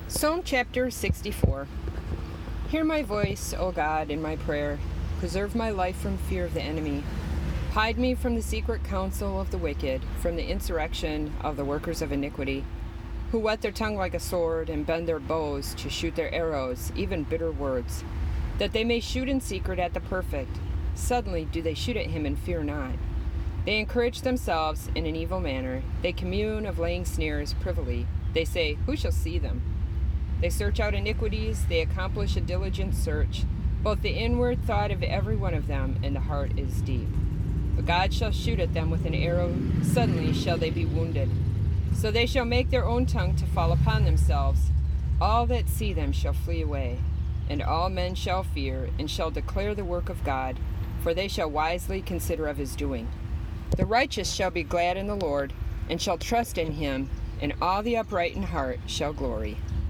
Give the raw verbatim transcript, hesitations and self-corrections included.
Psalm chapter sixty-four. Hear my voice, O God, in my prayer. Preserve my life from fear of the enemy. Hide me from the secret counsel of the wicked, from the insurrection of the workers of iniquity, who whet their tongue like a sword and bend their bows to shoot their arrows, even bitter words, that they may shoot in secret at the perfect. Suddenly do they shoot at him and fear not. They encourage themselves in an evil manner. They commune of laying snares privily. They say, who shall see them? They search out iniquities, they accomplish a diligent search, both the inward thought of every one of them, and the heart is deep. But God shall shoot at them with an arrow, suddenly shall they be wounded. So they shall make their own tongue to fall upon themselves. All that see them shall flee away, and all men shall fear, and shall declare the work of God, for they shall wisely consider of his doing. The righteous shall be glad in the Lord, and shall trust in him, and all the upright in heart shall glory.